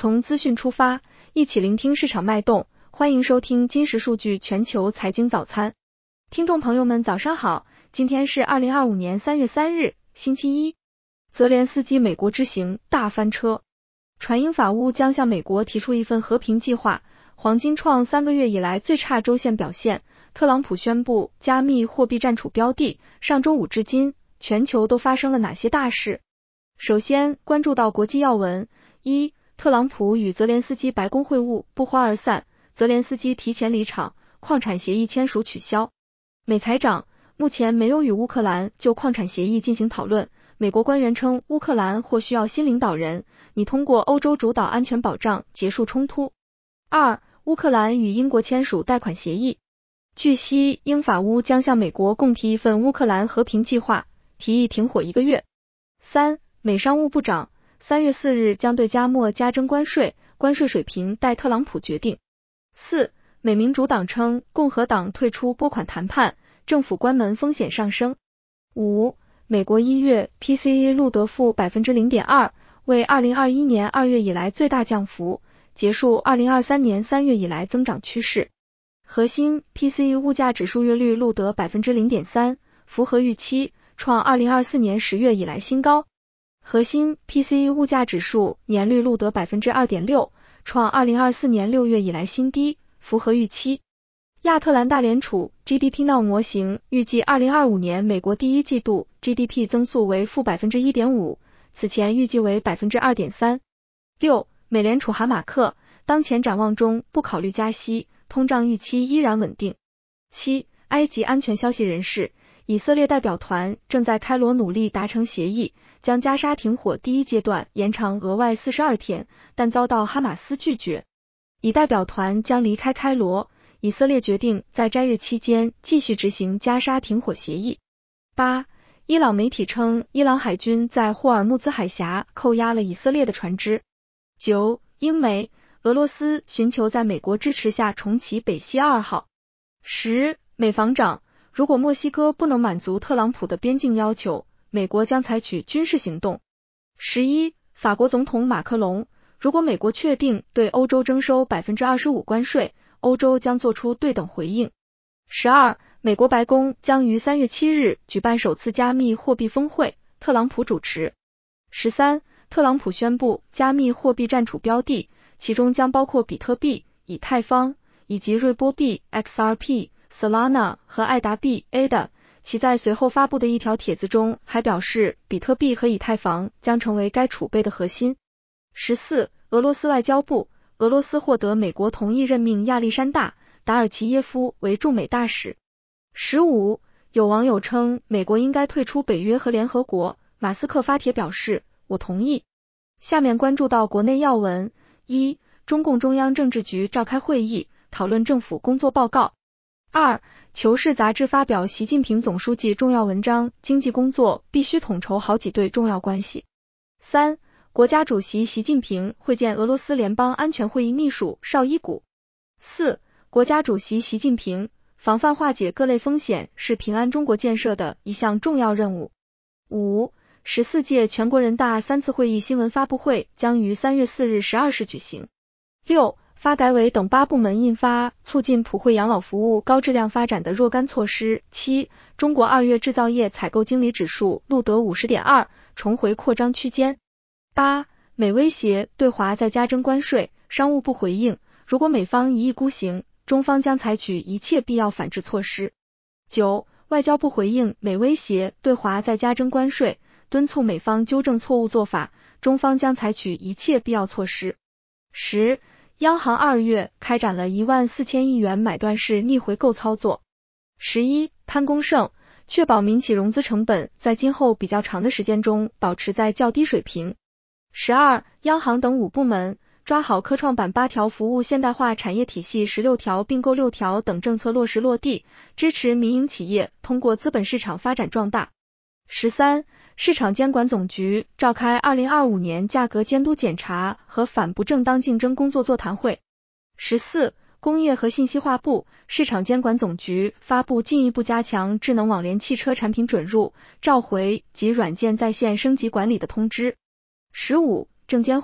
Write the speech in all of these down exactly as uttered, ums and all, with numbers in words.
从资讯出发，一起聆听市场脉动。欢迎收听金石数据全球财经早餐。听众朋友们早上好，今天是二零二五年三月三日，星期一。泽连斯基美国之行大翻车，传英法务将向美国提出一份和平计划。黄金创三个月以来最差周线表现，特朗普宣布加密货币占储标的。上周五至今，全球都发生了哪些大事？首先关注到国际要闻。一、特朗普与泽连斯基白宫会晤不欢而散，泽连斯基提前离场，矿产协议签署取消。美财长，目前没有与乌克兰就矿产协议进行讨论，美国官员称乌克兰或需要新领导人，拟通过欧洲主导安全保障结束冲突。二、乌克兰与英国签署贷款协议。据悉，英法乌将向美国共提一份乌克兰和平计划，提议停火一个月。三、美商务部长三月四日将对加墨加征关税，关税水平待特朗普决定。四、美民主党称共和党退出拨款谈判，政府关门风险上升。五、美国一月 P C E 录得负 百分之零点二， 为二零二一年二月以来最大降幅，结束二零二三年三月以来增长趋势。核心 P C E 物价指数月率录得 百分之零点三， 符合预期，创二零二四年十月以来新高。核心 P C E 物价指数年率录得 百分之二点六， 创二零二四年六月以来新低，符合预期。亚特兰大联储 G D P Now 模型预计二零二五年美国第一季度 G D P 增速为负 百分之一点五， 此前预计为 百分之二点三。六、美联储哈马克，当前展望中不考虑加息，通胀预期依然稳定。七、埃及安全消息人士，以色列代表团正在开罗努力达成协议，将加沙停火第一阶段延长额外四十二天，但遭到哈马斯拒绝。以代表团将离开开罗，以色列决定在斋月期间继续执行加沙停火协议。八、伊朗媒体称伊朗海军在霍尔木兹海峡扣押了以色列的船只。九、英媒，俄罗斯寻求在美国支持下重启北溪二号。十、美防长，如果墨西哥不能满足特朗普的边境要求，美国将采取军事行动。十一、法国总统马克龙，如果美国确定对欧洲征收 百分之二十五 关税，欧洲将做出对等回应。十二、美国白宫将于三月七日举办首次加密货币峰会，特朗普主持。十三、特朗普宣布加密货币占储标的，其中将包括比特币、以太坊以及瑞波币 X R P、Solana 和爱达币 A D A。其在随后发布的一条帖子中还表示，比特币和以太坊将成为该储备的核心。十四、俄罗斯外交部，俄罗斯获得美国同意任命亚历山大·达尔齐耶夫为驻美大使。十五、有网友称美国应该退出北约和联合国，马斯克发帖表示，我同意。下面关注到国内要闻。一、中共中央政治局召开会议，讨论政府工作报告。二、求是杂志发表习近平总书记重要文章，经济工作必须统筹好几对重要关系。三、国家主席习近平会见俄罗斯联邦安全会议秘书绍伊古。四、国家主席习近平，防范化解各类风险是平安中国建设的一项重要任务。五、十四届全国人大三次会议新闻发布会将于三月四日十二时举行。六、发改委等八部门印发促进普惠养老服务高质量发展的若干措施。七、中国二月制造业采购经理指数录得 五十点二， 重回扩张区间。八、美威胁对华再加征关税，商务部回应，如果美方一意孤行，中方将采取一切必要反制措施。九、外交部回应美威胁对华再加征关税，敦促美方纠正错误做法，中方将采取一切必要措施。十、央行二月开展了一万四千亿元买断式逆回购操作。十一、潘功胜，确保民企融资成本在今后比较长的时间中保持在较低水平。十二、央行等五部门抓好科创板八条服务现代化产业体系十六条并购六条等政策落实落地，支持民营企业通过资本市场发展壮大。十三、市场监管总局召开二零二五年价格监督检查和反不正当竞争工作座谈会。十四、工业和信息化部、市场监管总局发布进一步加强智能网联汽车产品准入、召回及软件在线升级管理的通知。十五、证监会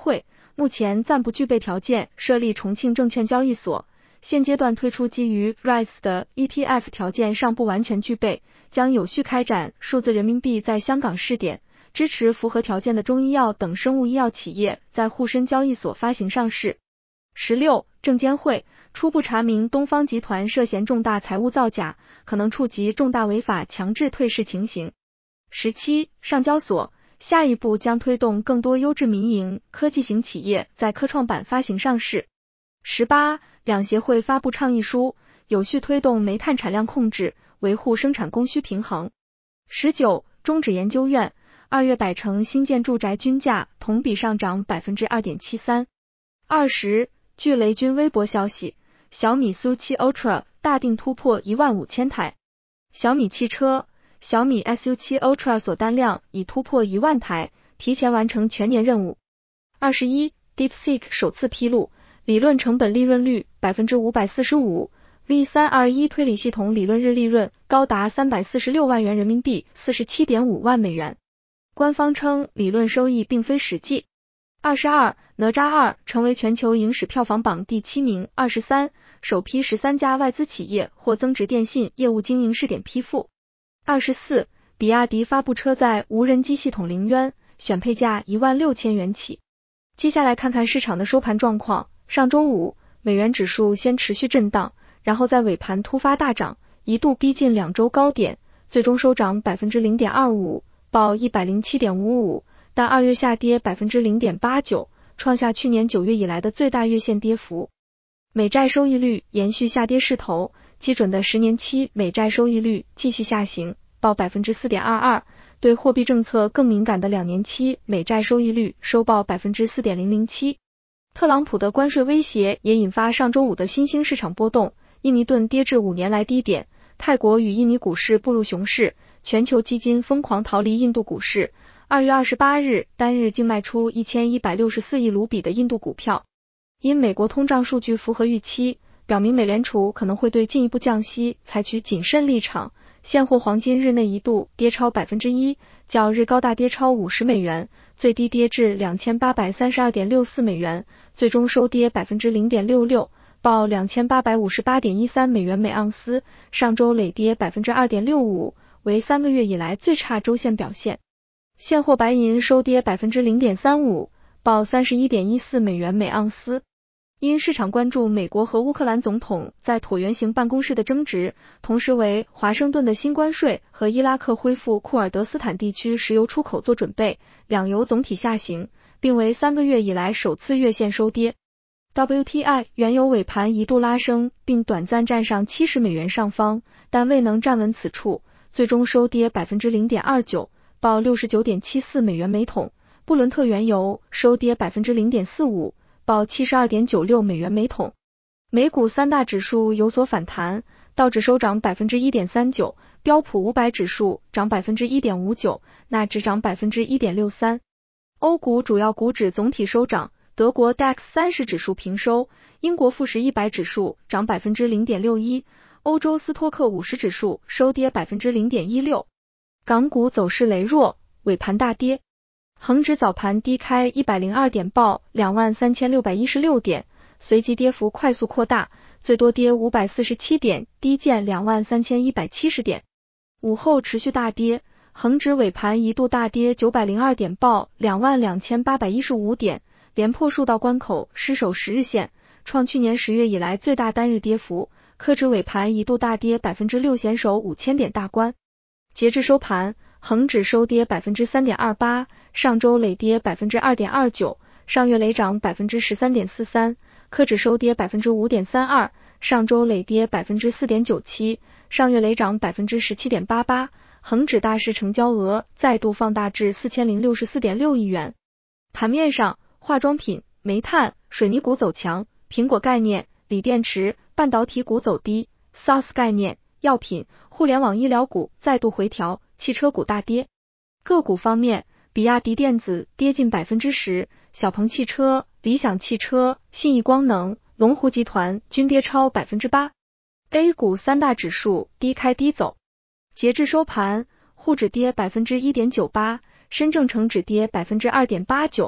目前暂不具备条件设立重庆证券交易所，现阶段推出基于 R I S E 的 E T F 条件尚不完全具备，将有序开展数字人民币在香港试点，支持符合条件的中医药等生物医药企业在沪深交易所发行上市。十六、证监会初步查明东方集团涉嫌重大财务造假，可能触及重大违法强制退市情形。十七、上交所下一步将推动更多优质民营科技型企业在科创板发行上市。十八、两协会发布倡议书，有序推动煤炭产量控制，维护生产供需平衡。十九、中指研究院二月百城新建住宅均价同比上涨 百分之二点七三。二十、据雷军微博消息，小米 S U 七 Ultra 大定突破一万五千台。小米汽车小米 S U 七 Ultra 锁单量已突破一万台，提前完成全年任务。二十一、DeepSeek 首次披露，理论成本利润率 百分之五百四十五， V 三 二一 推理系统理论日利润高达三百四十六万元人民币 四十七点五万美元。官方称理论收益并非实际。二十二、哪吒二成为全球影史票房榜第七名。二十三、首批十三家外资企业获增值电信业务经营试点批复。二十四、比亚迪发布车载无人机系统凌渊，选配价一万六千元起。接下来看看市场的收盘状况。上周五，美元指数先持续震荡，然后在尾盘突发大涨，一度逼近两周高点，最终收涨 百分之零点二五， 报 一百零七点五五， 但二月下跌 百分之零点八九， 创下去年九月以来的最大月线跌幅。美债收益率延续下跌势头，基准的十年期美债收益率继续下行，报 百分之四点二二， 对货币政策更敏感的两年期美债收益率收报 百分之四点零零七。 特朗普的关税威胁也引发上周五的新兴市场波动，印尼盾跌至五年来低点，泰国与印尼股市步入熊市，全球基金疯狂逃离印度股市。二月二十八日单日净卖出一千一百六十四亿卢比的印度股票。因美国通胀数据符合预期，表明美联储可能会对进一步降息采取谨慎立场，现货黄金日内一度跌超 百分之一， 较日高大跌超五十美元，最低跌至 两千八百三十二点六四美元，最终收跌 百分之零点六六， 报 两千八百五十八点一三美元每盎司，上周累跌 百分之二点六五， 为三个月以来最差周线表现。现货白银收跌 百分之零点三五， 报 三十一点一四美元每盎司。因市场关注美国和乌克兰总统在椭圆形办公室的争执，同时为华盛顿的新关税和伊拉克恢复库尔德斯坦地区石油出口做准备，两油总体下行，并为三个月以来首次月线收跌。W T I 原油尾盘一度拉升，并短暂站上七十美元上方，但未能站稳此处，最终收跌 百分之零点二九， 报 六十九点七四美元每桶。布伦特原油收跌 百分之零点四五，报 七十二点九六美元每桶。美股三大指数有所反弹，道指收涨 百分之一点三九， 标普五百指数涨 百分之一点五九， 纳指涨 百分之一点六三。欧股主要股指总体收涨，德国 D A X 三十指数平收，英国富时一百指数涨 百分之零点六一， 欧洲斯托克五十指数收跌 百分之零点一六。港股走势羸弱，尾盘大跌。恒指早盘低开一百零二点，报 两万三千六百一十六点，随即跌幅快速扩大，最多跌五百四十七点，低见 两万三千一百七十点。午后持续大跌，恒指尾盘一度大跌九百零二点，报 两万两千八百一十五点，连破数道关口，失守十日线，创去年十月以来最大单日跌幅。科指尾盘一度大跌 百分之六， 险守五千点大关。截至收盘，恒指收跌 百分之三点二八， 上周累跌 百分之二点二九， 上月累涨 百分之十三点四三， 科指收跌 百分之五点三二， 上周累跌 百分之四点九七， 上月累涨 百分之十七点八八， 恒指大市成交额再度放大至 四千零六十四点六亿元。盘面上，化妆品、煤炭、水泥股走强，苹果概念、锂电池、半导体股走低， S A A S 概念、药品、互联网医疗股再度回调，汽车股大跌。个股方面，比亚迪电子跌近 百分之十， 小鹏汽车、理想汽车、信义光能、龙湖集团均跌超 百分之八。 A 股三大指数低开低走。截至收盘，沪指跌 百分之一点九八， 深证成指跌 百分之二点八九，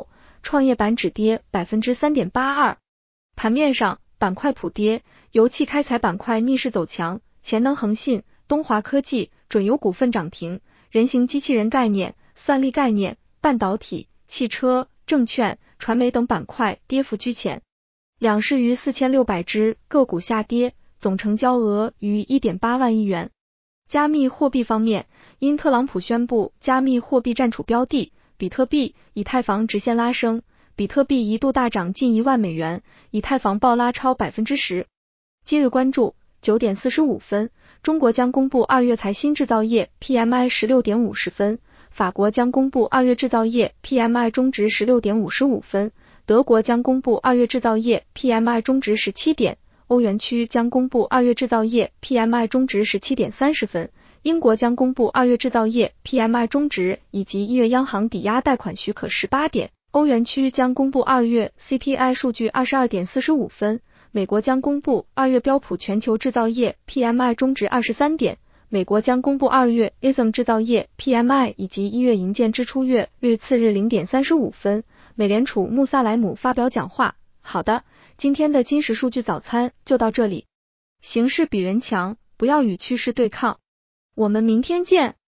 创业板指跌 百分之三点八二。盘面上，板块普跌，油气开采板块逆势走强，潜能恒信、东华科技、准油股份涨停，人形机器人概念、算力概念、半导体、汽车、证券、传媒等板块跌幅居前。两市逾四千六百只，个股下跌，总成交额逾 一点八万亿元。加密货币方面，因特朗普宣布加密货币暂处标的，比特币、以太坊直线拉升，比特币一度大涨近一万美元，以太坊暴拉超 百分之十。 今日关注九点四十五分，中国将公布二月财新制造业 P M I 十六点五十分，法国将公布二月制造业 P M I 中值 十六点五十五分，德国将公布二月制造业 P M I 中值十七点，欧元区将公布二月制造业 P M I 中值 十七点三十分，英国将公布二月制造业 P M I 中值以及一月央行抵押贷款许可十八点，欧元区将公布二月 C P I 数据 二十二点四十五分，美国将公布二月标普全球制造业 P M I 中值二十三点，美国将公布二月 I S M 制造业 P M I 以及一月营建支出月率次日 零点三十五分。美联储穆萨莱姆发表讲话。好的，今天的金石数据早餐就到这里。形势比人强，不要与趋势对抗。我们明天见。